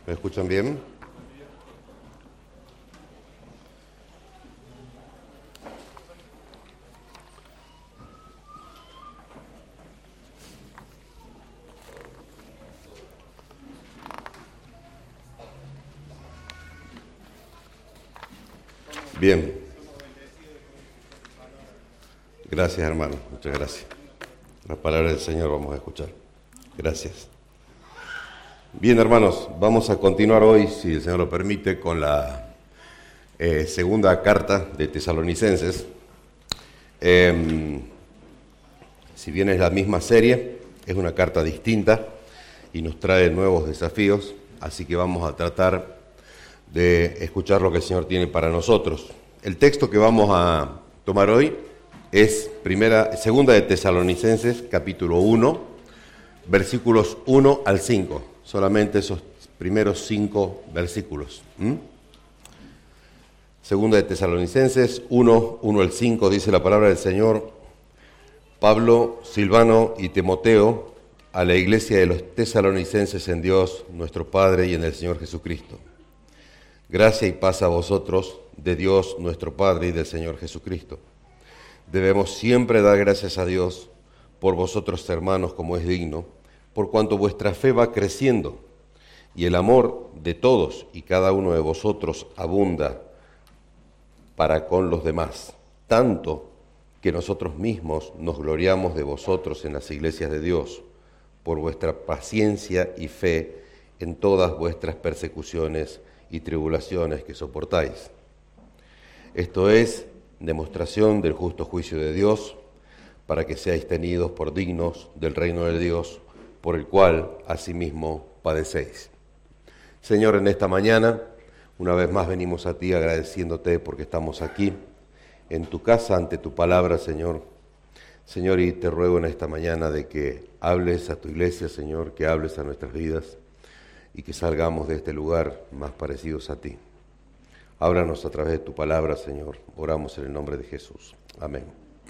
¿Me escuchan bien? Bien. Gracias, hermano. Muchas gracias. Las palabras del Señor vamos a escuchar. Gracias. Bien, hermanos, vamos a continuar hoy, si el Señor lo permite, con la segunda carta de Tesalonicenses. Si bien es la misma serie, es una carta distinta y nos trae nuevos desafíos, así que vamos a tratar de escuchar lo que el Señor tiene para nosotros. El texto que vamos a tomar hoy es segunda de Tesalonicenses, capítulo 1, versículos 1 al 5. Solamente esos primeros 5 versículos. Segunda de Tesalonicenses 1, 1 al 5, dice la palabra del Señor: Pablo, Silvano y Timoteo, a la iglesia de los tesalonicenses en Dios, nuestro Padre, y en el Señor Jesucristo. Gracia y paz a vosotros, de Dios nuestro Padre y del Señor Jesucristo. Debemos siempre dar gracias a Dios por vosotros, hermanos, como es digno, por cuanto vuestra fe va creciendo, y el amor de todos y cada uno de vosotros abunda para con los demás, tanto que nosotros mismos nos gloriamos de vosotros en las iglesias de Dios, por vuestra paciencia y fe en todas vuestras persecuciones y tribulaciones que soportáis. Esto es demostración del justo juicio de Dios, para que seáis tenidos por dignos del reino de Dios, por el cual asimismo padecéis. Señor, en esta mañana, una vez más venimos a ti agradeciéndote porque estamos aquí, en tu casa, ante tu palabra, Señor. Señor, y te ruego en esta mañana de que hables a tu iglesia, Señor, que hables a nuestras vidas y que salgamos de este lugar más parecidos a ti. Háblanos a través de tu palabra, Señor. Oramos en el nombre de Jesús. Amén.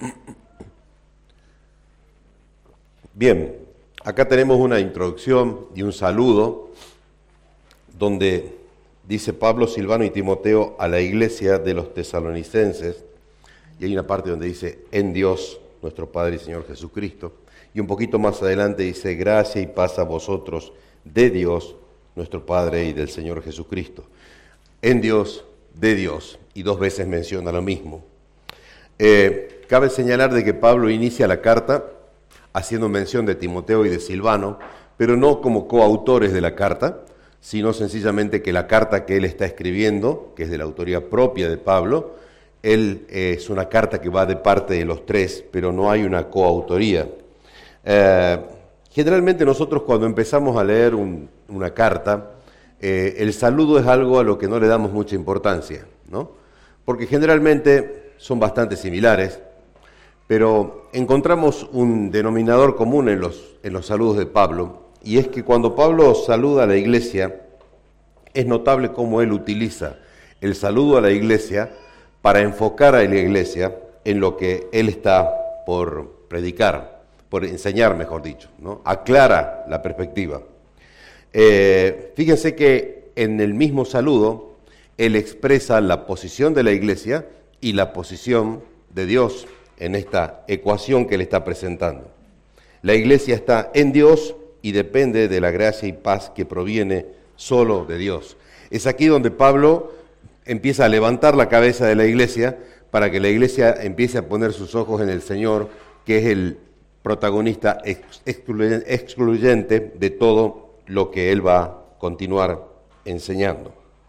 Bien, acá tenemos una introducción y un saludo donde dice Pablo, Silvano y Timoteo a la iglesia de los tesalonicenses, y hay una parte donde dice en Dios, nuestro Padre y Señor Jesucristo, y un poquito más adelante dice gracia y paz a vosotros de Dios, nuestro Padre y del Señor Jesucristo. En Dios, de Dios, y 2 veces menciona lo mismo. Cabe señalar de que Pablo inicia la carta haciendo mención de Timoteo y de Silvano, pero no como coautores de la carta, sino sencillamente que la carta que él está escribiendo, que es de la autoría propia de Pablo, es una carta que va de parte de los 3, pero no hay una coautoría. Generalmente nosotros cuando empezamos a leer una carta, el saludo es algo a lo que no le damos mucha importancia, ¿no? Porque generalmente son bastante similares, pero encontramos un denominador común en los saludos de Pablo, y es que cuando Pablo saluda a la iglesia, es notable cómo él utiliza el saludo a la iglesia para enfocar a la iglesia en lo que él está por predicar, por enseñar, mejor dicho, ¿no? Aclara la perspectiva. Fíjense que en el mismo saludo, él expresa la posición de la iglesia y la posición de Dios en esta ecuación que él está presentando. La iglesia está en Dios y depende de la gracia y paz que proviene solo de Dios. Es aquí donde Pablo empieza a levantar la cabeza de la iglesia para que la iglesia empiece a poner sus ojos en el Señor, que es el protagonista excluyente de todo lo que él va a continuar enseñando.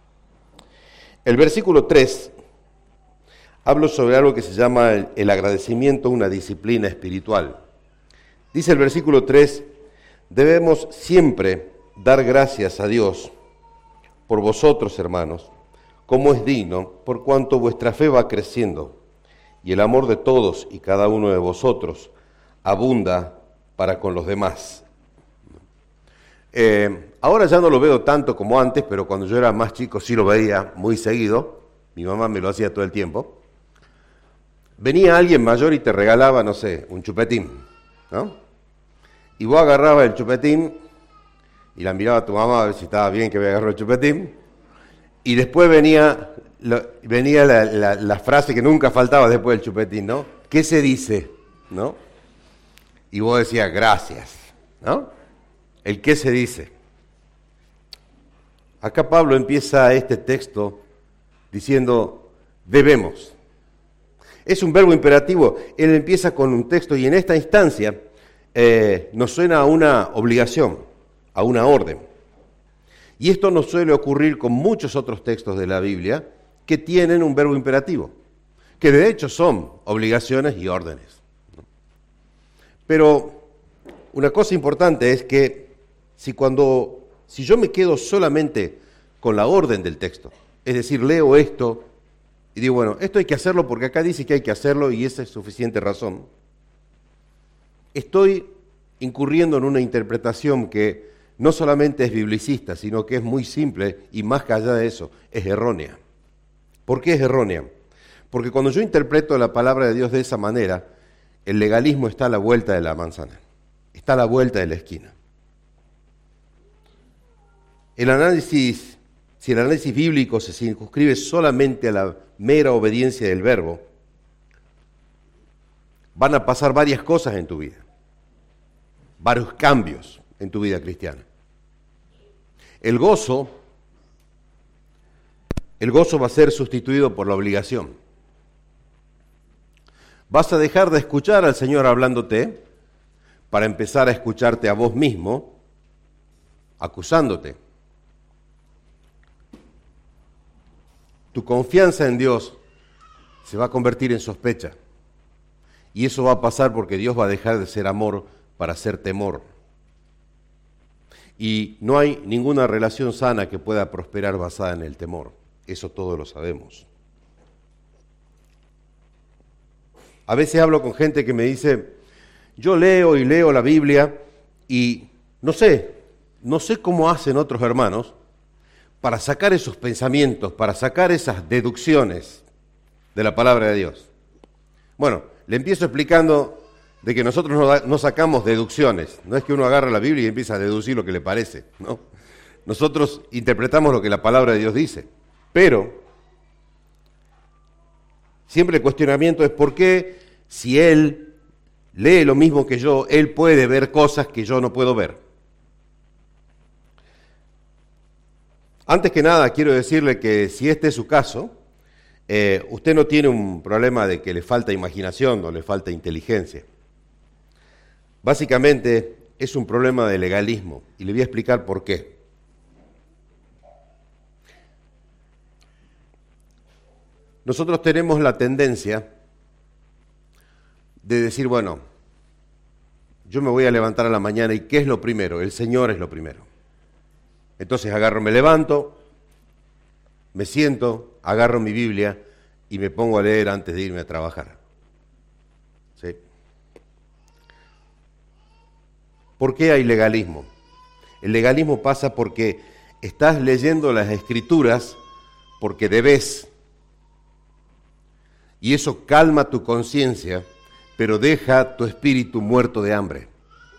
El versículo 3 habla sobre algo que se llama el agradecimiento, una disciplina espiritual. Dice el versículo 3, debemos siempre dar gracias a Dios por vosotros, hermanos, como es digno, por cuanto vuestra fe va creciendo, y el amor de todos y cada uno de vosotros abunda para con los demás. Ahora ya no lo veo tanto como antes, pero cuando yo era más chico sí lo veía muy seguido. Mi mamá me lo hacía todo el tiempo. Venía alguien mayor y te regalaba, no sé, un chupetín, ¿no? Y vos agarrabas el chupetín y la miraba a tu mamá a ver si estaba bien que había agarrado el chupetín, y después venía la frase que nunca faltaba después del chupetín, ¿no? ¿Qué se dice? ¿No? Y vos decías, gracias, ¿no? El qué se dice. Acá Pablo empieza este texto diciendo, debemos. Es un verbo imperativo, él empieza con un texto y en esta instancia nos suena a una obligación, a una orden. Y esto nos suele ocurrir con muchos otros textos de la Biblia que tienen un verbo imperativo, que de hecho son obligaciones y órdenes. Pero una cosa importante es que si yo me quedo solamente con la orden del texto, es decir, leo esto y digo, bueno, esto hay que hacerlo porque acá dice que hay que hacerlo y esa es suficiente razón, estoy incurriendo en una interpretación que no solamente es biblicista, sino que es muy simple y más que allá de eso, es errónea. ¿Por qué es errónea? Porque cuando yo interpreto la palabra de Dios de esa manera, el legalismo está a la vuelta de la manzana, está a la vuelta de la esquina. Si el análisis bíblico se circunscribe solamente a la mera obediencia del verbo, van a pasar varias cosas en tu vida, varios cambios en tu vida cristiana. El gozo va a ser sustituido por la obligación. Vas a dejar de escuchar al Señor hablándote para empezar a escucharte a vos mismo acusándote. Tu confianza en Dios se va a convertir en sospecha. Y eso va a pasar porque Dios va a dejar de ser amor para ser temor. Y no hay ninguna relación sana que pueda prosperar basada en el temor. Eso todos lo sabemos. A veces hablo con gente que me dice, yo leo y leo la Biblia y no sé cómo hacen otros hermanos para sacar esos pensamientos, para sacar esas deducciones de la palabra de Dios. Bueno, le empiezo explicando de que nosotros no sacamos deducciones. No es que uno agarra la Biblia y empieza a deducir lo que le parece, ¿no? Nosotros interpretamos lo que la palabra de Dios dice. Pero siempre el cuestionamiento es por qué si él lee lo mismo que yo, él puede ver cosas que yo no puedo ver. Antes que nada, quiero decirle que si este es su caso, usted no tiene un problema de que le falta imaginación o le falta inteligencia. Básicamente es un problema de legalismo y le voy a explicar por qué. Nosotros tenemos la tendencia de decir, bueno, yo me voy a levantar a la mañana y ¿qué es lo primero? El Señor es lo primero. Entonces me levanto, me siento, agarro mi Biblia y me pongo a leer antes de irme a trabajar. ¿Sí? ¿Por qué hay legalismo? El legalismo pasa porque estás leyendo las Escrituras porque debes. Y eso calma tu conciencia, pero deja tu espíritu muerto de hambre.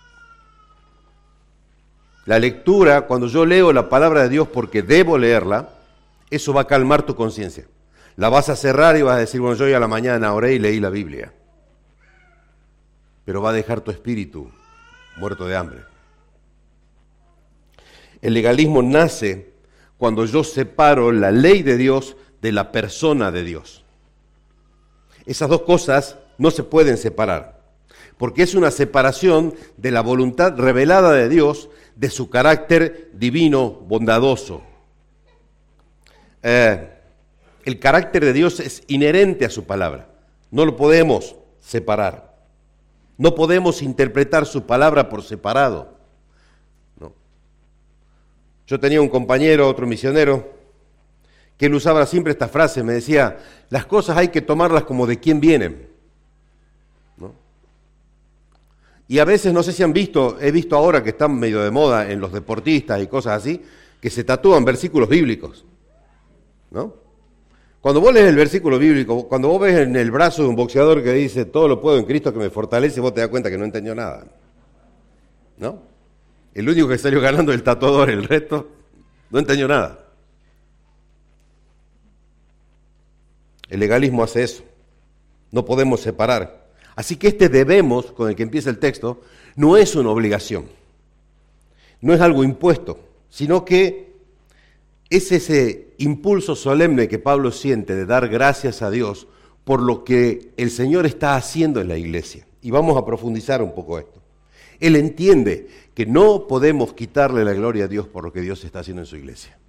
La lectura, cuando yo leo la palabra de Dios porque debo leerla, eso va a calmar tu conciencia. La vas a cerrar y vas a decir, bueno, yo hoy a la mañana oré y leí la Biblia. Pero va a dejar tu espíritu muerto de hambre. El legalismo nace cuando yo separo la ley de Dios de la persona de Dios. Esas dos cosas no se pueden separar, porque es una separación de la voluntad revelada de Dios, de su carácter divino, bondadoso. El carácter de Dios es inherente a su palabra, no lo podemos separar. No podemos interpretar su palabra por separado. No. Yo tenía un compañero, otro misionero, que él usaba siempre esta frase, me decía, las cosas hay que tomarlas como de quién vienen. ¿No? Y a veces, no sé si han visto, he visto ahora que están medio de moda en los deportistas y cosas así, que se tatúan versículos bíblicos. ¿No? Cuando vos lees el versículo bíblico, cuando vos ves en el brazo de un boxeador que dice, todo lo puedo en Cristo que me fortalece, vos te das cuenta que no entendió nada. ¿No? El único que salió ganando es el tatuador, el resto no entendió nada. El legalismo hace eso. No podemos separar. Así que este debemos, con el que empieza el texto, no es una obligación. No es algo impuesto, sino que es ese impulso solemne que Pablo siente de dar gracias a Dios por lo que el Señor está haciendo en la iglesia. Y vamos a profundizar un poco esto. Él entiende que no podemos quitarle la gloria a Dios por lo que Dios está haciendo en su iglesia.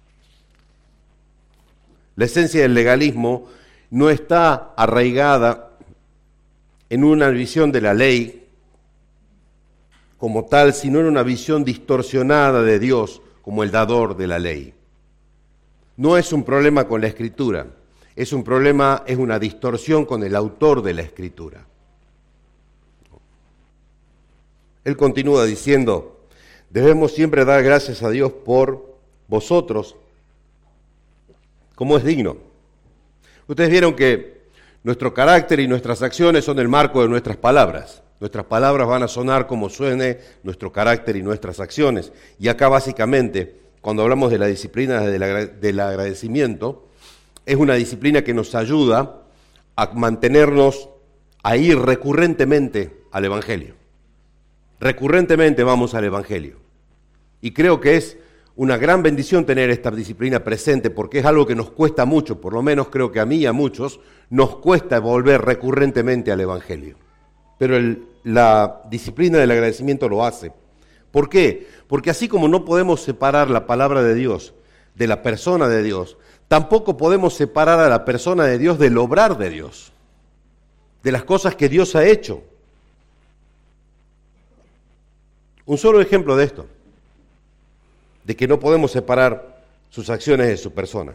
La esencia del legalismo no está arraigada en una visión de la ley como tal, sino en una visión distorsionada de Dios como el dador de la ley. No es un problema con la Escritura, es una distorsión con el autor de la Escritura. Él continúa diciendo, debemos siempre dar gracias a Dios por vosotros, como es digno. Ustedes vieron que nuestro carácter y nuestras acciones son el marco de nuestras palabras. Nuestras palabras van a sonar como suene nuestro carácter y nuestras acciones. Y acá básicamente, cuando hablamos de la disciplina del agradecimiento, es una disciplina que nos ayuda a mantenernos, a ir recurrentemente al Evangelio. Recurrentemente vamos al Evangelio. Y creo que es una gran bendición tener esta disciplina presente porque es algo que nos cuesta mucho, por lo menos creo que a mí y a muchos, nos cuesta volver recurrentemente al Evangelio. Pero la disciplina del agradecimiento lo hace. ¿Por qué? Porque así como no podemos separar la palabra de Dios de la persona de Dios, tampoco podemos separar a la persona de Dios del obrar de Dios, de las cosas que Dios ha hecho. Un solo ejemplo de esto, de que no podemos separar sus acciones de su persona.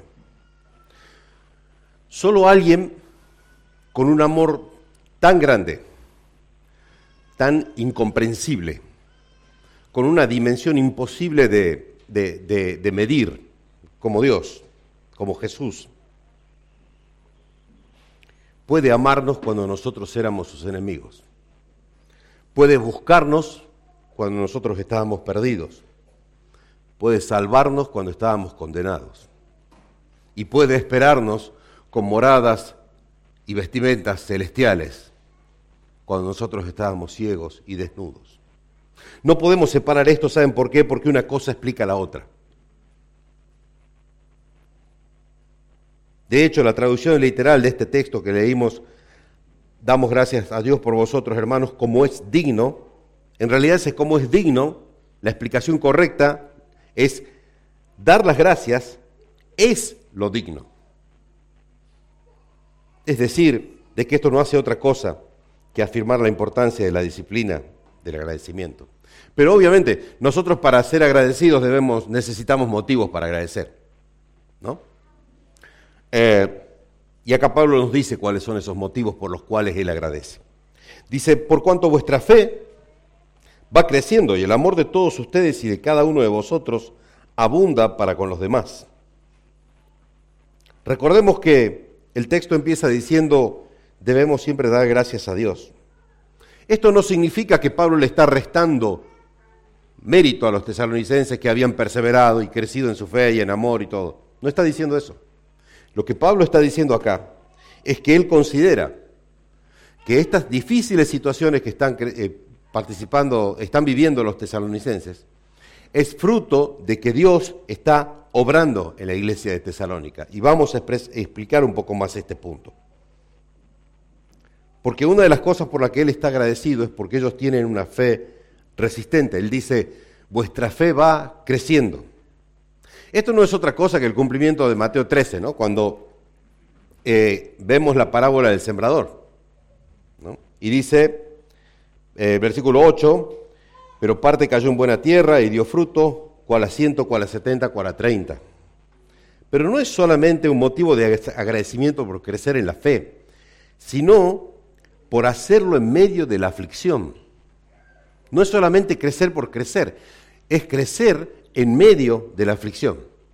Solo alguien con un amor tan grande, tan incomprensible, con una dimensión imposible de medir, como Dios, como Jesús, puede amarnos cuando nosotros éramos sus enemigos. Puede buscarnos cuando nosotros estábamos perdidos. Puede salvarnos cuando estábamos condenados. Y puede esperarnos con moradas y vestimentas celestiales cuando nosotros estábamos ciegos y desnudos. No podemos separar esto, ¿saben por qué? Porque una cosa explica a la otra. De hecho, la traducción literal de este texto que leímos, damos gracias a Dios por vosotros, hermanos, como es digno. En realidad ese como es digno, la explicación correcta es dar las gracias es lo digno. Es decir, de que esto no hace otra cosa que afirmar la importancia de la disciplina del agradecimiento. Pero obviamente, nosotros para ser agradecidos necesitamos motivos para agradecer, ¿no? Y acá Pablo nos dice cuáles son esos motivos por los cuales él agradece. Dice, por cuanto vuestra fe va creciendo y el amor de todos ustedes y de cada uno de vosotros abunda para con los demás. Recordemos que el texto empieza diciendo, debemos siempre dar gracias a Dios. Esto no significa que Pablo le está restando mérito a los tesalonicenses que habían perseverado y crecido en su fe y en amor y todo. No está diciendo eso. Lo que Pablo está diciendo acá es que él considera que estas difíciles situaciones que están están viviendo los tesalonicenses, es fruto de que Dios está obrando en la iglesia de Tesalónica. Y vamos a explicar un poco más este punto. Porque una de las cosas por las que él está agradecido es porque ellos tienen una fe resistente. Él dice, vuestra fe va creciendo. Esto no es otra cosa que el cumplimiento de Mateo 13, ¿no? Cuando vemos la parábola del sembrador, ¿no? Y dice, versículo 8, pero parte cayó en buena tierra y dio fruto, cual a 100, cual a 70, cual a 30. Pero no es solamente un motivo de agradecimiento por crecer en la fe, sino por hacerlo en medio de la aflicción. No es solamente crecer por crecer, es crecer en medio de la aflicción.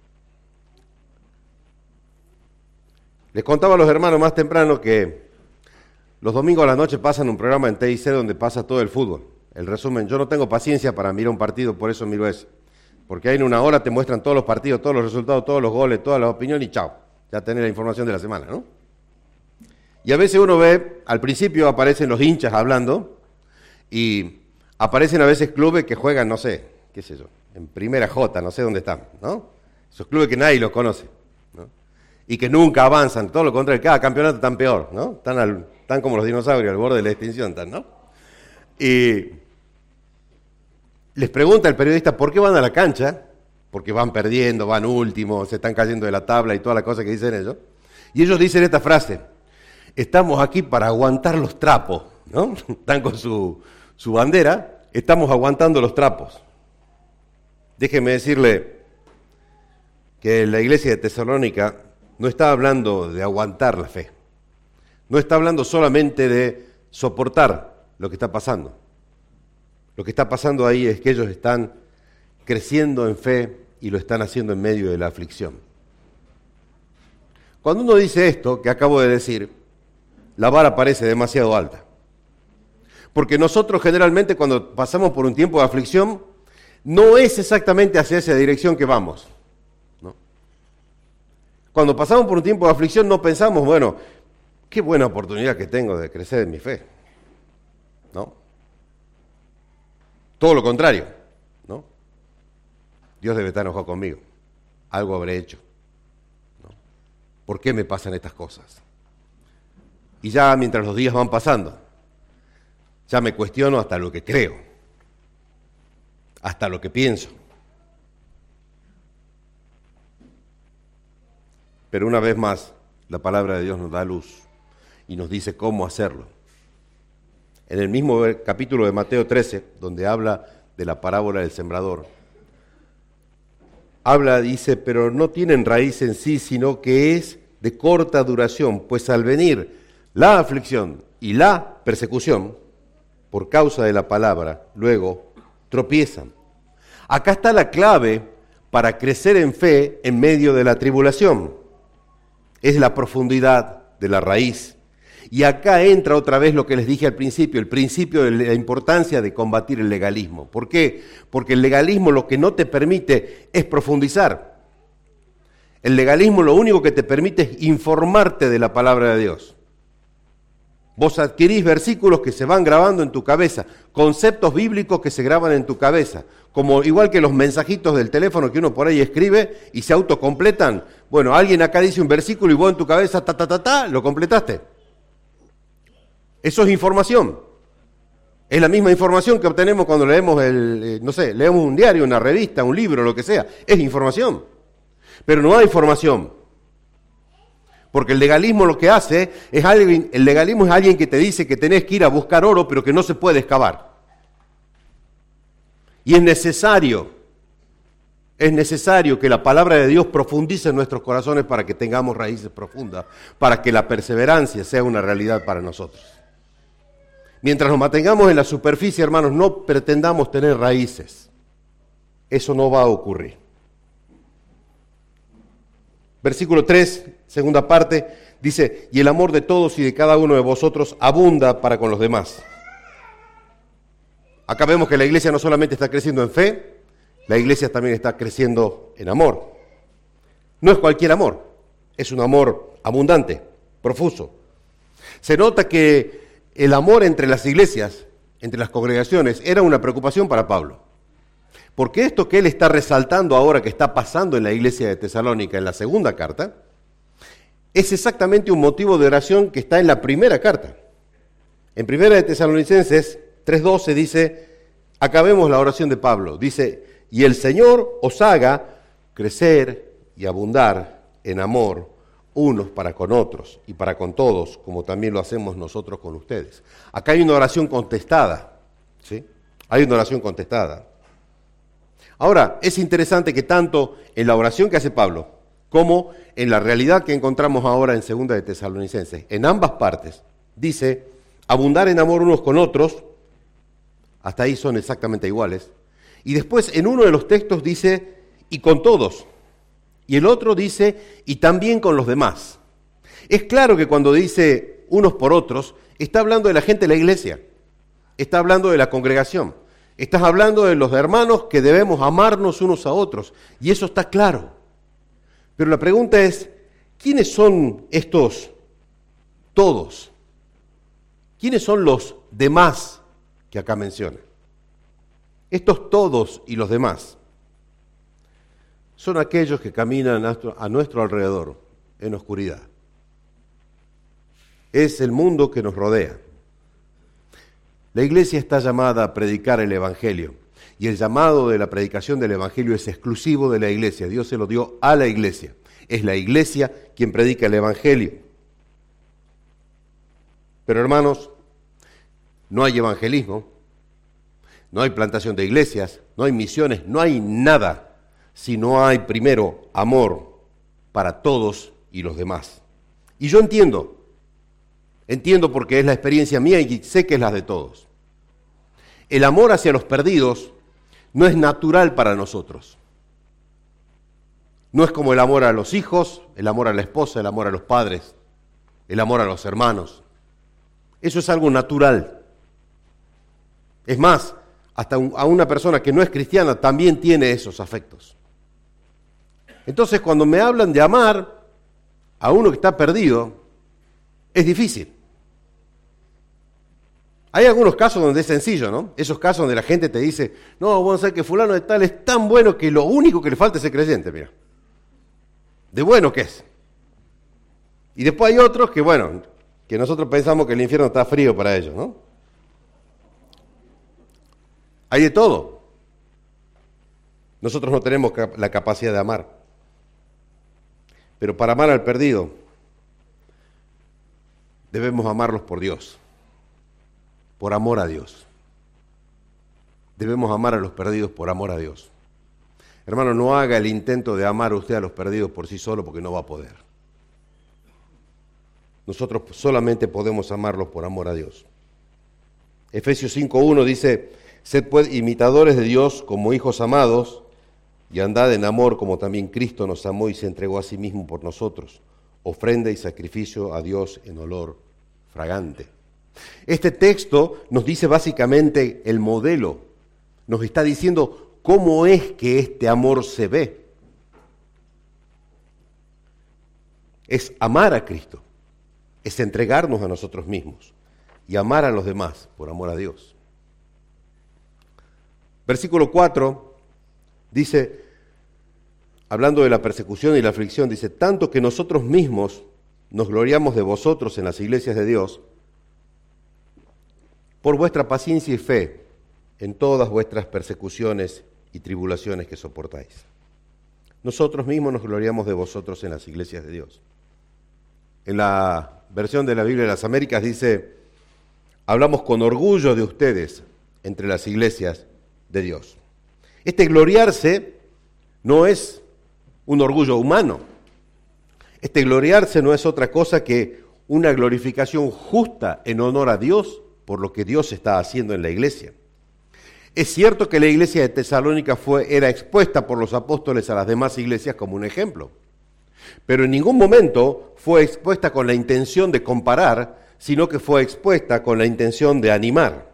Les contaba a los hermanos más temprano que los domingos a la noche pasan un programa en TIC donde pasa todo el fútbol. El resumen, yo no tengo paciencia para mirar un partido, por eso miro eso. Porque ahí en una hora te muestran todos los partidos, todos los resultados, todos los goles, todas las opiniones y chao. Ya tenés la información de la semana, ¿no? Y a veces uno ve, al principio aparecen los hinchas hablando y aparecen a veces clubes que juegan, no sé, qué sé yo, en primera J, no sé dónde están, ¿no? Esos clubes que nadie los conoce, ¿no? Y que nunca avanzan, todo lo contrario, cada campeonato están peor, ¿no? Están como los dinosaurios al borde de la extinción, ¿no? Y les pregunta el periodista por qué van a la cancha, porque van perdiendo, van últimos, se están cayendo de la tabla y toda la cosa que dicen ellos. Y ellos dicen esta frase: estamos aquí para aguantar los trapos, ¿no? Están con su bandera, estamos aguantando los trapos. Déjeme decirle que la iglesia de Tesalónica no está hablando de aguantar la fe, no está hablando solamente de soportar lo que está pasando. Lo que está pasando ahí es que ellos están creciendo en fe y lo están haciendo en medio de la aflicción. Cuando uno dice esto que acabo de decir, la vara parece demasiado alta. Porque nosotros generalmente cuando pasamos por un tiempo de aflicción, no es exactamente hacia esa dirección que vamos, ¿no? Cuando pasamos por un tiempo de aflicción no pensamos, bueno, qué buena oportunidad que tengo de crecer en mi fe, ¿no? Todo lo contrario, ¿no? Dios debe estar enojado conmigo, algo habré hecho, ¿no? ¿Por qué me pasan estas cosas? Y ya mientras los días van pasando, ya me cuestiono hasta lo que creo, hasta lo que pienso. Pero una vez más, la palabra de Dios nos da luz y nos dice cómo hacerlo. En el mismo capítulo de Mateo 13, donde habla de la parábola del sembrador, dice, pero no tienen raíz en sí, sino que es de corta duración, pues al venir la aflicción y la persecución, por causa de la palabra, luego tropiezan. Acá está la clave para crecer en fe en medio de la tribulación. Es la profundidad de la raíz. Y acá entra otra vez lo que les dije al principio, el principio de la importancia de combatir el legalismo. ¿Por qué? Porque el legalismo lo que no te permite es profundizar. El legalismo lo único que te permite es informarte de la palabra de Dios. Vos adquirís versículos que se van grabando en tu cabeza, conceptos bíblicos que se graban en tu cabeza, como igual que los mensajitos del teléfono que uno por ahí escribe y se autocompletan. Bueno, alguien acá dice un versículo y vos en tu cabeza, lo completaste. Eso es información. Es la misma información que obtenemos cuando leemos leemos un diario, una revista, un libro, lo que sea. Es información. Pero no hay formación. Porque el legalismo lo que hace es el legalismo es alguien que te dice que tenés que ir a buscar oro, pero que no se puede excavar. Y es necesario que la palabra de Dios profundice en nuestros corazones para que tengamos raíces profundas, para que la perseverancia sea una realidad para nosotros. Mientras nos mantengamos en la superficie, hermanos, no pretendamos tener raíces. Eso no va a ocurrir. Versículo 3, segunda parte, dice, y el amor de todos y de cada uno de vosotros abunda para con los demás. Acá vemos que la iglesia no solamente está creciendo en fe, la iglesia también está creciendo en amor. No es cualquier amor, es un amor abundante, profuso. Se nota que el amor entre las iglesias, entre las congregaciones, era una preocupación para Pablo. Porque esto que él está resaltando ahora que está pasando en la iglesia de Tesalónica, en la segunda carta, es exactamente un motivo de oración que está en la primera carta. En primera de Tesalonicenses 3:12 dice, acabemos la oración de Pablo, dice, y el Señor os haga crecer y abundar en amor unos para con otros y para con todos, como también lo hacemos nosotros con ustedes. Acá hay una oración contestada, ¿sí? Hay una oración contestada. Ahora, es interesante que tanto en la oración que hace Pablo, como en la realidad que encontramos ahora en segunda de Tesalonicenses, en ambas partes, dice, abundar en amor unos con otros, hasta ahí son exactamente iguales, y después en uno de los textos dice, y con todos, y el otro dice, y también con los demás. Es claro que cuando dice unos por otros, está hablando de la gente de la iglesia. está hablando de la congregación. Estás hablando de los hermanos que debemos amarnos unos a otros. Y eso está claro. Pero la pregunta es, ¿quiénes son estos todos? ¿Quiénes son los demás que acá menciona? Estos todos y los demás son aquellos que caminan a nuestro alrededor en oscuridad. Es el mundo que nos rodea. La iglesia está llamada a predicar el Evangelio, y el llamado de la predicación del Evangelio es exclusivo de la iglesia. Dios se lo dio a la iglesia. Es la iglesia quien predica el Evangelio. Pero hermanos, no hay evangelismo, no hay plantación de iglesias, no hay misiones, no hay nada si no hay primero amor para todos y los demás. Y yo entiendo porque es la experiencia mía y sé que es la de todos. El amor hacia los perdidos no es natural para nosotros. No es como el amor a los hijos, el amor a la esposa, el amor a los padres, el amor a los hermanos. Eso es algo natural. Es más, hasta a una persona que no es cristiana también tiene esos afectos. Entonces, cuando me hablan de amar a uno que está perdido, es difícil. Hay algunos casos donde es sencillo, ¿no? Esos casos donde la gente te dice, no, vos sabés que fulano de tal es tan bueno que lo único que le falta es ser creyente, mira. De bueno que es. Y después hay otros que, bueno, que nosotros pensamos que el infierno está frío para ellos, ¿no? Hay de todo. Nosotros no tenemos la capacidad de amar. Pero para amar al perdido, debemos amarlos por Dios. Por amor a Dios. Debemos amar a los perdidos por amor a Dios. Hermano, no haga el intento de amar usted a los perdidos por sí solo porque no va a poder. Nosotros solamente podemos amarlos por amor a Dios. Efesios 5:1 dice, sed pues imitadores de Dios como hijos amados y andad en amor como también Cristo nos amó y se entregó a sí mismo por nosotros, ofrenda y sacrificio a Dios en olor fragante. Este texto nos dice básicamente el modelo, nos está diciendo cómo es que este amor se ve. Es amar a Cristo, es entregarnos a nosotros mismos y amar a los demás por amor a Dios. Versículo 4 dice, hablando de la persecución y la aflicción, dice, tanto que nosotros mismos nos gloriamos de vosotros en las iglesias de Dios, por vuestra paciencia y fe en todas vuestras persecuciones y tribulaciones que soportáis. Nosotros mismos nos gloriamos de vosotros en las iglesias de Dios. En la versión de la Biblia de las Américas dice, hablamos con orgullo de ustedes entre las iglesias de Dios. Este gloriarse no es un orgullo humano. Este gloriarse no es otra cosa que una glorificación justa en honor a Dios por lo que Dios está haciendo en la iglesia. Es cierto que la iglesia de Tesalónica era expuesta por los apóstoles a las demás iglesias como un ejemplo, pero en ningún momento fue expuesta con la intención de comparar, sino que fue expuesta con la intención de animar.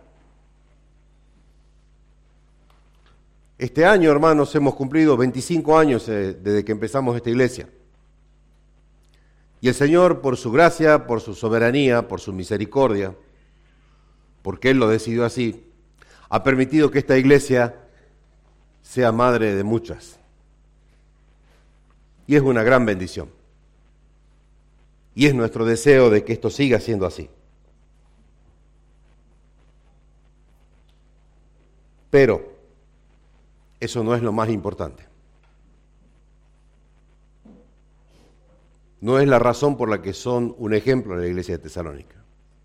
Este año, hermanos, hemos cumplido 25 años desde que empezamos esta iglesia. Y el Señor, por su gracia, por su soberanía, por su misericordia, porque Él lo decidió así, ha permitido que esta iglesia sea madre de muchas. Y es una gran bendición. Y es nuestro deseo de que esto siga siendo así. Pero eso no es lo más importante. No es la razón por la que son un ejemplo en la iglesia de Tesalónica.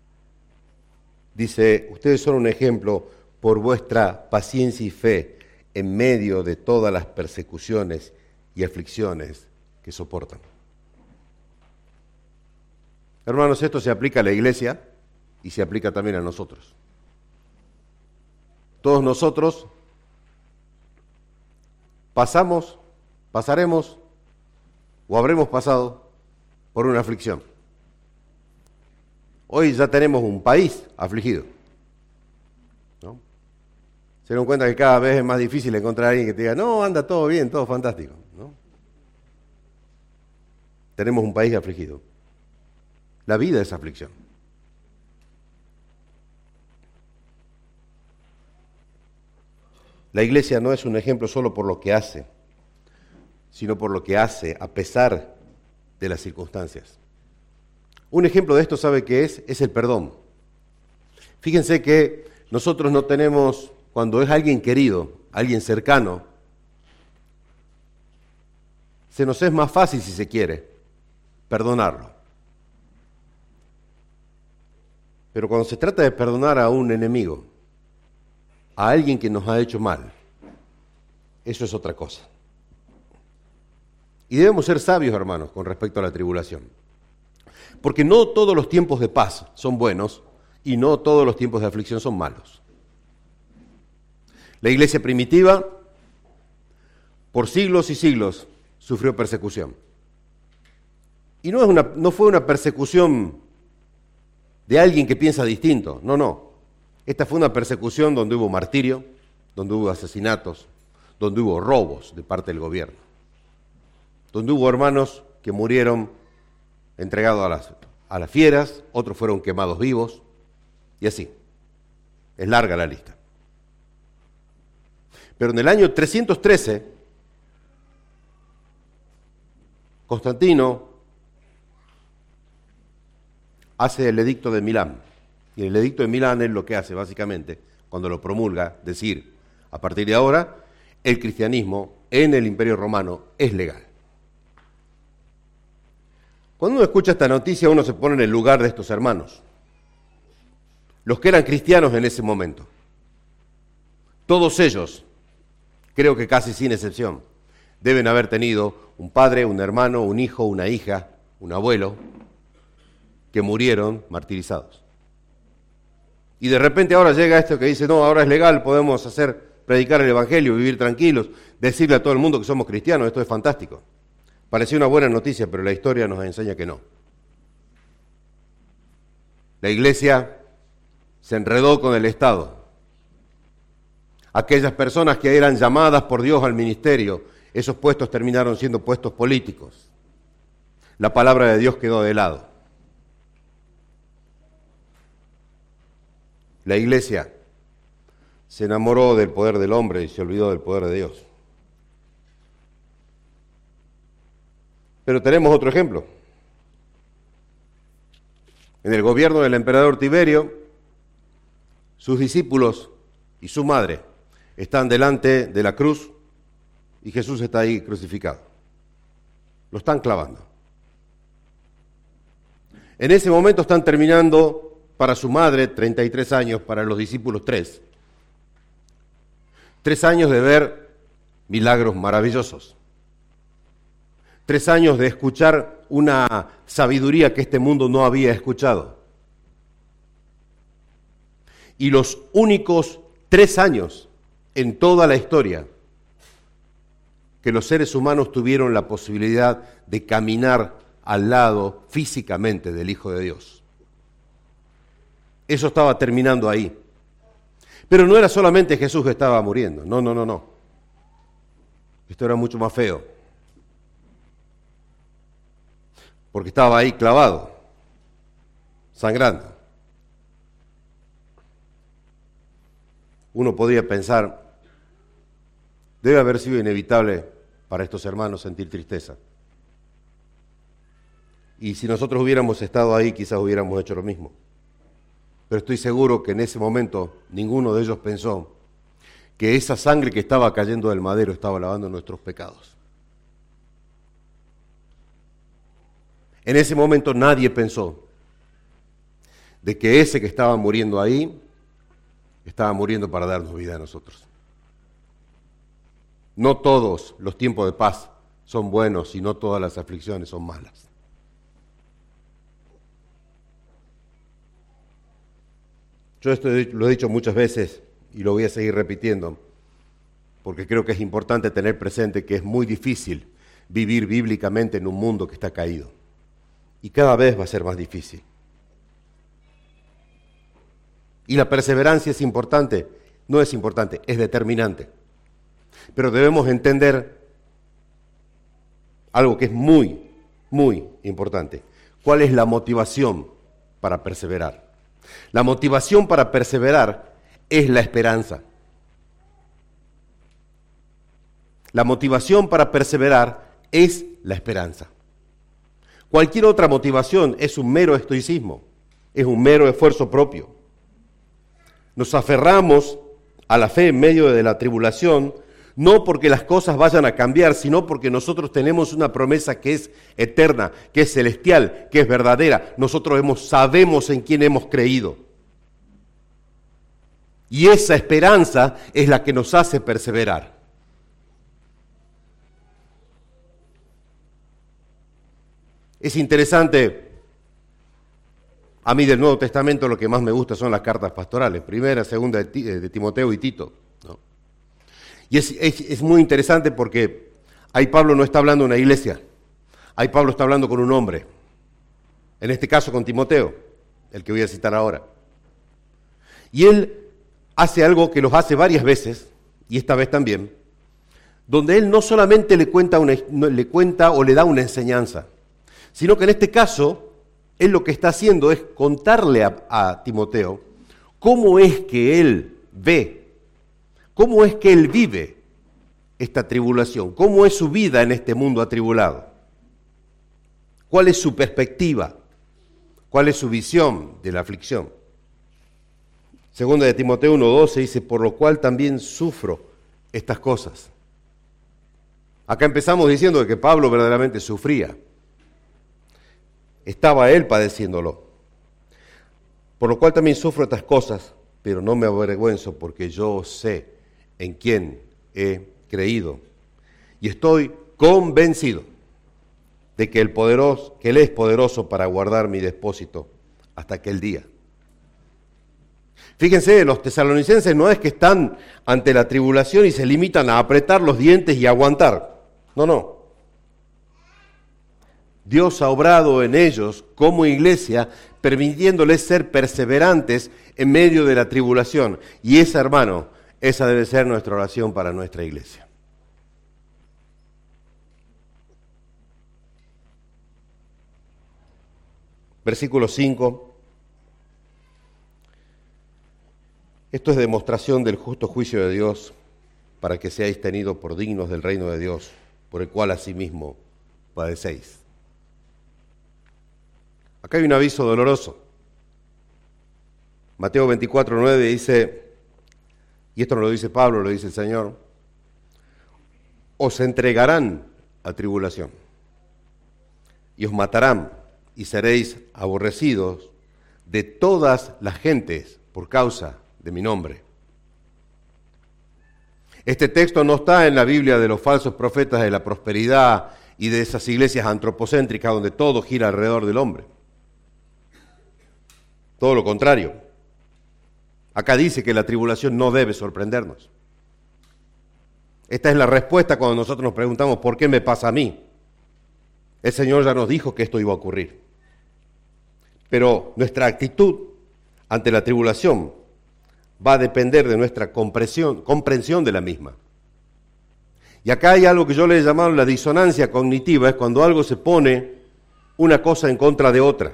Dice, ustedes son un ejemplo por vuestra paciencia y fe en medio de todas las persecuciones y aflicciones que soportan. Hermanos, esto se aplica a la iglesia y se aplica también a nosotros. Todos nosotros pasaremos o habremos pasado por una aflicción. Hoy ya tenemos un país afligido. Se dan cuenta que cada vez es más difícil encontrar a alguien que te diga, no, anda todo bien, todo fantástico, ¿no? Tenemos un país afligido. La vida es aflicción. La iglesia no es un ejemplo solo por lo que hace, sino por lo que hace a pesar de las circunstancias. Un ejemplo de esto, ¿sabe qué es? Es el perdón. Fíjense que nosotros no tenemos, cuando es alguien querido, alguien cercano, se nos es más fácil, si se quiere, perdonarlo. Pero cuando se trata de perdonar a un enemigo, a alguien que nos ha hecho mal, eso es otra cosa. Y debemos ser sabios, hermanos, con respecto a la tribulación. Porque no todos los tiempos de paz son buenos y no todos los tiempos de aflicción son malos. La iglesia primitiva, por siglos y siglos, sufrió persecución. Y no fue una persecución de alguien que piensa distinto, no. Esta fue una persecución donde hubo martirio, donde hubo asesinatos, donde hubo robos de parte del gobierno, donde hubo hermanos que murieron entregados a las fieras, otros fueron quemados vivos, y así. Es larga la lista. Pero en el año 313, Constantino hace el edicto de Milán. Y el edicto de Milán es lo que hace, básicamente, cuando lo promulga, decir, a partir de ahora, el cristianismo en el Imperio Romano es legal. Cuando uno escucha esta noticia, uno se pone en el lugar de estos hermanos, los que eran cristianos en ese momento. Todos ellos, creo que casi sin excepción, deben haber tenido un padre, un hermano, un hijo, una hija, un abuelo, que murieron martirizados. Y de repente ahora llega esto que dice, no, ahora es legal, podemos predicar el Evangelio, vivir tranquilos, decirle a todo el mundo que somos cristianos, esto es fantástico. Parecía una buena noticia, pero la historia nos enseña que no. La iglesia se enredó con el Estado. Aquellas personas que eran llamadas por Dios al ministerio, esos puestos terminaron siendo puestos políticos. La palabra de Dios quedó de lado. La iglesia se enamoró del poder del hombre y se olvidó del poder de Dios. Pero tenemos otro ejemplo. En el gobierno del emperador Tiberio, sus discípulos y su madre están delante de la cruz y Jesús está ahí crucificado. Lo están clavando. En ese momento están terminando para su madre 33 años, para los discípulos 3. 3 años de ver milagros maravillosos. 3 años de escuchar una sabiduría que este mundo no había escuchado. Y los únicos 3 años en toda la historia que los seres humanos tuvieron la posibilidad de caminar al lado físicamente del Hijo de Dios. Eso estaba terminando ahí. Pero no era solamente Jesús que estaba muriendo. No. Esto era mucho más feo. Porque estaba ahí clavado, sangrando. Uno podría pensar, debe haber sido inevitable para estos hermanos sentir tristeza. Y si nosotros hubiéramos estado ahí, quizás hubiéramos hecho lo mismo. Pero estoy seguro que en ese momento ninguno de ellos pensó que esa sangre que estaba cayendo del madero estaba lavando nuestros pecados. En ese momento nadie pensó de que ese que estaba muriendo ahí estaba muriendo para darnos vida a nosotros. No todos los tiempos de paz son buenos y no todas las aflicciones son malas. Yo esto lo he dicho muchas veces y lo voy a seguir repitiendo, porque creo que es importante tener presente que es muy difícil vivir bíblicamente en un mundo que está caído. Y cada vez va a ser más difícil. Y la perseverancia es importante no es importante, es determinante. Pero debemos entender algo que es muy, muy importante. ¿Cuál es la motivación para perseverar? La motivación para perseverar es la esperanza. La motivación para perseverar es la esperanza. Cualquier otra motivación es un mero estoicismo, es un mero esfuerzo propio. Nos aferramos a la fe en medio de la tribulación, no porque las cosas vayan a cambiar, sino porque nosotros tenemos una promesa que es eterna, que es celestial, que es verdadera. Nosotros sabemos en quién hemos creído. Y esa esperanza es la que nos hace perseverar. Es interesante, a mí del Nuevo Testamento lo que más me gusta son las cartas pastorales, primera, segunda de Timoteo y Tito, ¿no? Y es muy interesante porque ahí Pablo no está hablando de una iglesia, ahí Pablo está hablando con un hombre, en este caso con Timoteo, el que voy a citar ahora. Y él hace algo que los hace varias veces, y esta vez también, donde él no solamente le cuenta o le da una enseñanza, sino que en este caso, él lo que está haciendo es contarle a Timoteo cómo es que él ve, cómo es que él vive esta tribulación, cómo es su vida en este mundo atribulado, cuál es su perspectiva, cuál es su visión de la aflicción. Segunda de Timoteo 1:12 dice, por lo cual también sufro estas cosas. Acá empezamos diciendo que Pablo verdaderamente sufría. Estaba él padeciéndolo. Por lo cual también sufro estas cosas, pero no me avergüenzo porque yo sé en quién he creído. Y estoy convencido de que Él es poderoso para guardar mi depósito hasta aquel día. Fíjense, los tesalonicenses no es que están ante la tribulación y se limitan a apretar los dientes y aguantar. No. Dios ha obrado en ellos como iglesia, permitiéndoles ser perseverantes en medio de la tribulación. Y esa, hermano, esa debe ser nuestra oración para nuestra iglesia. Versículo 5. Esto es demostración del justo juicio de Dios, para que seáis tenidos por dignos del reino de Dios, por el cual asimismo padecéis. Acá hay un aviso doloroso. Mateo 24:9 dice, y esto no lo dice Pablo, lo dice el Señor, os entregarán a tribulación, y os matarán, y seréis aborrecidos de todas las gentes por causa de mi nombre. Este texto no está en la Biblia de los falsos profetas de la prosperidad y de esas iglesias antropocéntricas donde todo gira alrededor del hombre. Todo lo contrario. Acá dice que la tribulación no debe sorprendernos. Esta es la respuesta cuando nosotros nos preguntamos, ¿por qué me pasa a mí? El Señor ya nos dijo que esto iba a ocurrir. Pero nuestra actitud ante la tribulación va a depender de nuestra comprensión de la misma. Y acá hay algo que yo le he llamado la disonancia cognitiva, es cuando algo se pone una cosa en contra de otra.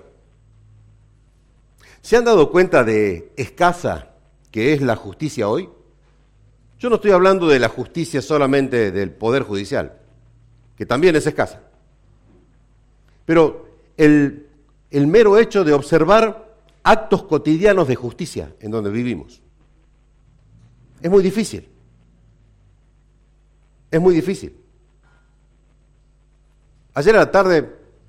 ¿Se han dado cuenta de escasa que es la justicia hoy? Yo no estoy hablando de la justicia solamente del Poder Judicial, que también es escasa. Pero el mero hecho de observar actos cotidianos de justicia en donde vivimos es muy difícil. Es muy difícil. Ayer a la tarde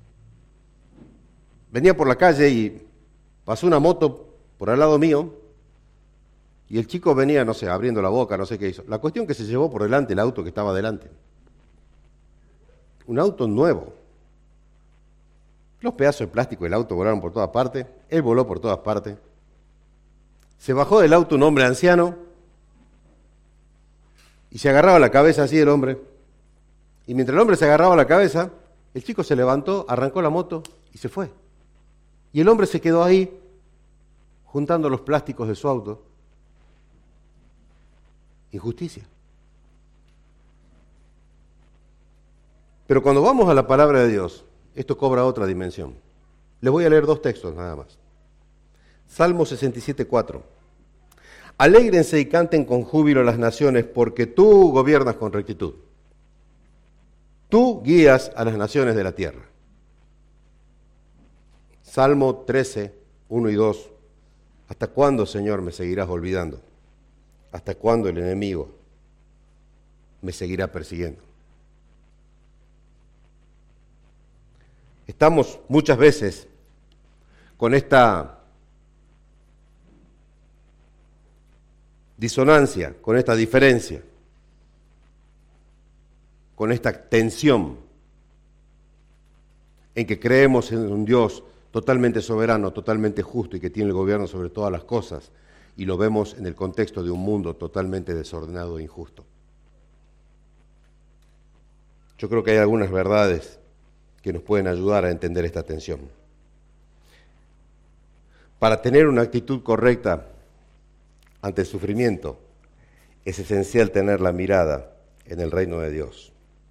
venía por la calle y pasó una moto por al lado mío y el chico venía, no sé, abriendo la boca, no sé qué hizo. La cuestión que se llevó por delante el auto que estaba delante. Un auto nuevo. Los pedazos de plástico del auto volaron por todas partes, él voló por todas partes. Se bajó del auto un hombre anciano y se agarraba la cabeza así el hombre. Y mientras el hombre se agarraba la cabeza, el chico se levantó, arrancó la moto y se fue. Y el hombre se quedó ahí, juntando los plásticos de su auto. injusticia. Pero cuando vamos a la palabra de Dios, esto cobra otra dimensión. Les voy a leer 2 textos nada más. Salmo 67:4. Alégrense y canten con júbilo las naciones, porque tú gobiernas con rectitud. Tú guías a las naciones de la tierra. Salmo 13:1 y 2. ¿Hasta cuándo, Señor, me seguirás olvidando? ¿Hasta cuándo el enemigo me seguirá persiguiendo? Estamos muchas veces con esta disonancia, con esta diferencia, con esta tensión en que creemos en un Dios totalmente soberano, totalmente justo y que tiene el gobierno sobre todas las cosas, y lo vemos en el contexto de un mundo totalmente desordenado e injusto. Yo creo que hay algunas verdades que nos pueden ayudar a entender esta tensión. Para tener una actitud correcta ante el sufrimiento, es esencial tener la mirada en el reino de Dios.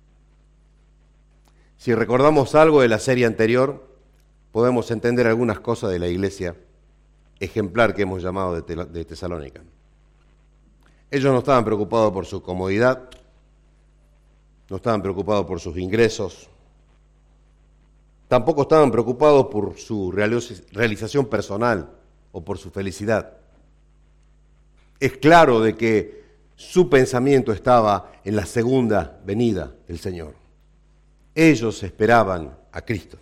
Si recordamos algo de la serie anterior, podemos entender algunas cosas de la iglesia ejemplar que hemos llamado de Tesalónica. Ellos no estaban preocupados por su comodidad, no estaban preocupados por sus ingresos, tampoco estaban preocupados por su realización personal o por su felicidad. Es claro de que su pensamiento estaba en la segunda venida del Señor. Ellos esperaban a Cristo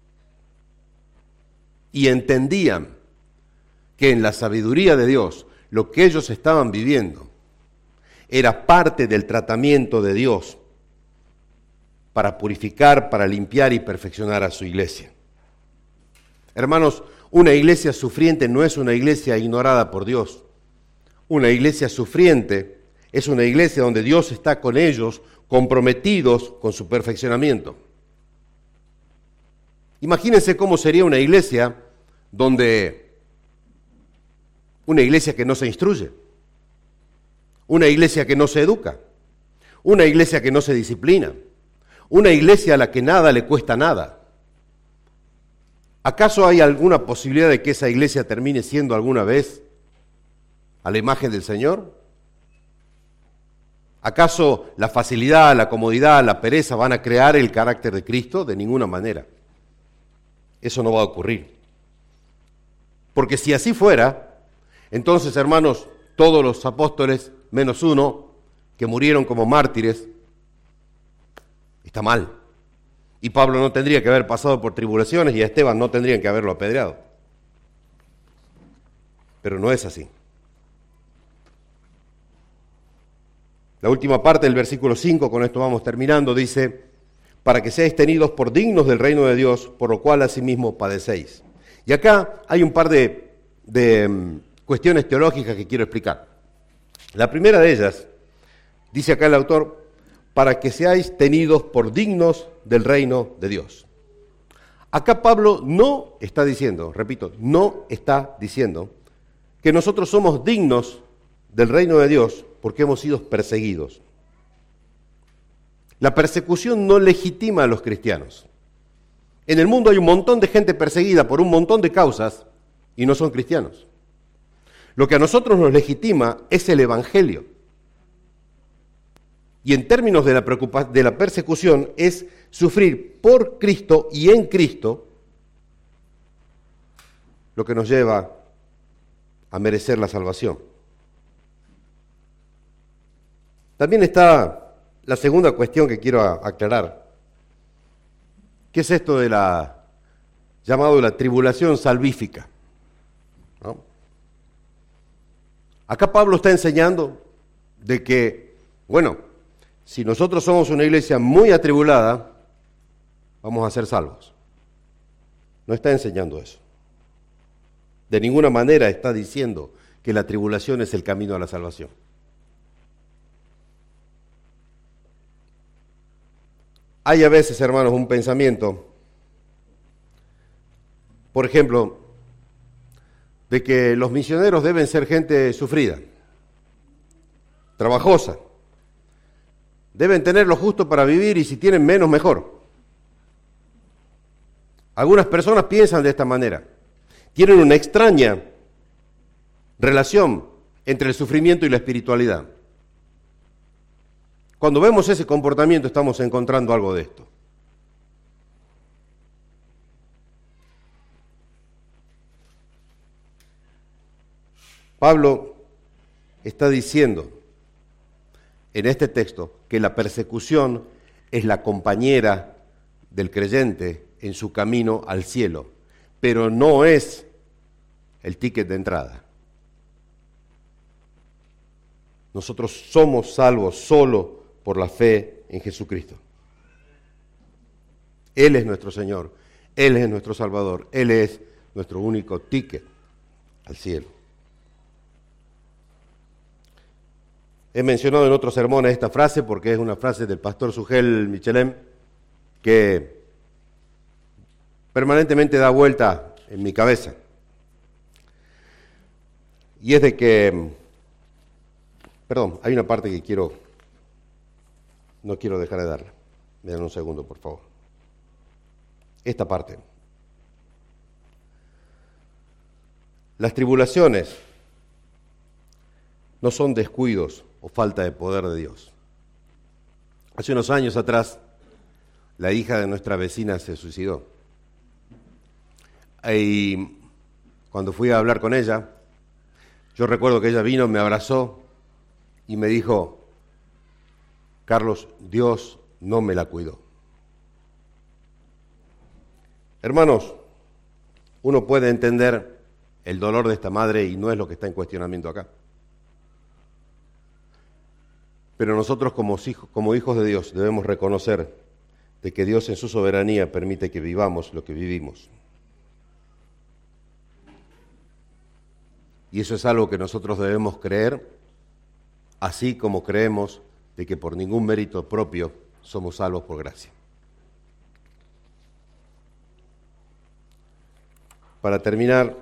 y entendían que en la sabiduría de Dios lo que ellos estaban viviendo era parte del tratamiento de Dios para purificar, para limpiar y perfeccionar a su iglesia. Hermanos, una iglesia sufriente no es una iglesia ignorada por Dios. Una iglesia sufriente es una iglesia donde Dios está con ellos, comprometidos con su perfeccionamiento. Imagínense cómo sería una iglesia que no se instruye, una iglesia que no se educa, una iglesia que no se disciplina, una iglesia a la que nada le cuesta nada. ¿Acaso hay alguna posibilidad de que esa iglesia termine siendo alguna vez a la imagen del Señor? ¿Acaso la facilidad, la comodidad, la pereza van a crear el carácter de Cristo? De ninguna manera. Eso no va a ocurrir. Porque si así fuera, entonces, hermanos, todos los apóstoles, menos uno, que murieron como mártires, está mal. Y Pablo no tendría que haber pasado por tribulaciones y a Esteban no tendrían que haberlo apedreado. Pero no es así. La última parte del versículo 5, con esto vamos terminando, dice: para que seáis tenidos por dignos del reino de Dios, por lo cual asimismo padecéis. Y acá hay un par de cuestiones teológicas que quiero explicar. La primera de ellas, dice acá el autor, para que seáis tenidos por dignos del reino de Dios. Acá Pablo no está diciendo, repito, no está diciendo que nosotros somos dignos del reino de Dios porque hemos sido perseguidos. La persecución no legitima a los cristianos. En el mundo hay un montón de gente perseguida por un montón de causas y no son cristianos. Lo que a nosotros nos legitima es el Evangelio. Y en términos de la persecución es sufrir por Cristo y en Cristo lo que nos lleva a merecer la salvación. También está la segunda cuestión que quiero aclarar. ¿Qué es esto de llamado la tribulación salvífica? ¿No? Acá Pablo está enseñando de que, bueno, si nosotros somos una iglesia muy atribulada, vamos a ser salvos. No está enseñando eso. De ninguna manera está diciendo que la tribulación es el camino a la salvación. Hay a veces, hermanos, un pensamiento, por ejemplo, de que los misioneros deben ser gente sufrida. trabajosa. Deben tener lo justo para vivir y si tienen menos, mejor. Algunas personas piensan de esta manera. Tienen una extraña relación entre el sufrimiento y la espiritualidad. Cuando vemos ese comportamiento estamos encontrando algo de esto. Pablo está diciendo en este texto que la persecución es la compañera del creyente en su camino al cielo, pero no es el ticket de entrada. Nosotros somos salvos solo por la fe en Jesucristo. Él es nuestro Señor, Él es nuestro Salvador, Él es nuestro único ticket al cielo. He mencionado en otros sermones esta frase porque es una frase del pastor Sugel Michelem que permanentemente da vuelta en mi cabeza. Y es de que, hay una parte que no quiero dejar de darla. Me dan un segundo, por favor. Esta parte. Las tribulaciones no son descuidos o falta de poder de Dios. Hace unos años atrás, la hija de nuestra vecina se suicidó. Y cuando fui a hablar con ella, yo recuerdo que ella vino, me abrazó y me dijo, Carlos, Dios no me la cuidó. Hermanos, uno puede entender el dolor de esta madre y no es lo que está en cuestionamiento acá. Pero nosotros como hijos de Dios debemos reconocer de que Dios en su soberanía permite que vivamos lo que vivimos. Y eso es algo que nosotros debemos creer, así como creemos de que por ningún mérito propio somos salvos por gracia. Para terminar,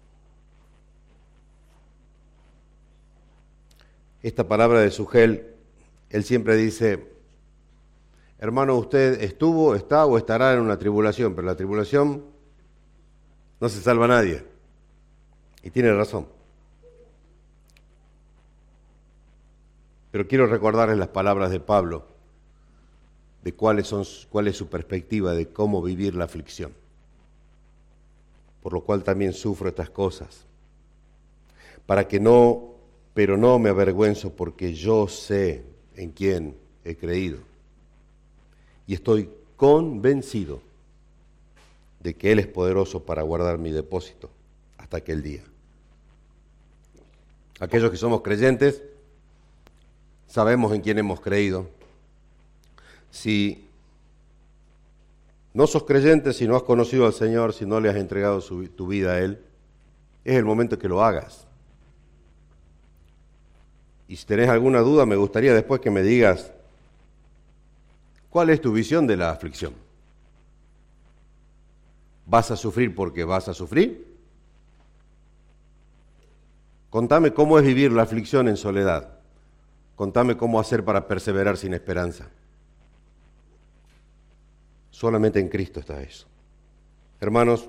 esta palabra de Sugel, él siempre dice, hermano, usted estuvo, está o estará en una tribulación, pero la tribulación no se salva a nadie. Y tiene razón. Pero quiero recordarles las palabras de Pablo, de cuál es su perspectiva de cómo vivir la aflicción. Por lo cual también sufro estas cosas. Pero no me avergüenzo porque yo sé en quién he creído. Y estoy convencido de que Él es poderoso para guardar mi depósito hasta aquel día. Aquellos que somos creyentes, sabemos en quién hemos creído. Si no sos creyente, si no has conocido al Señor, si no le has entregado tu vida a Él, es el momento que lo hagas. Y si tenés alguna duda, me gustaría después que me digas, ¿cuál es tu visión de la aflicción? ¿Vas a sufrir porque vas a sufrir? Contame cómo es vivir la aflicción en soledad. Contame cómo hacer para perseverar sin esperanza. Solamente en Cristo está eso. Hermanos,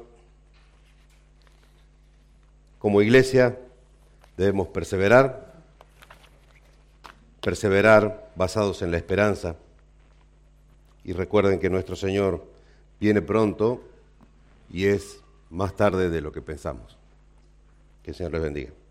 como iglesia debemos perseverar basados en la esperanza. Y recuerden que nuestro Señor viene pronto y es más tarde de lo que pensamos. Que el Señor les bendiga.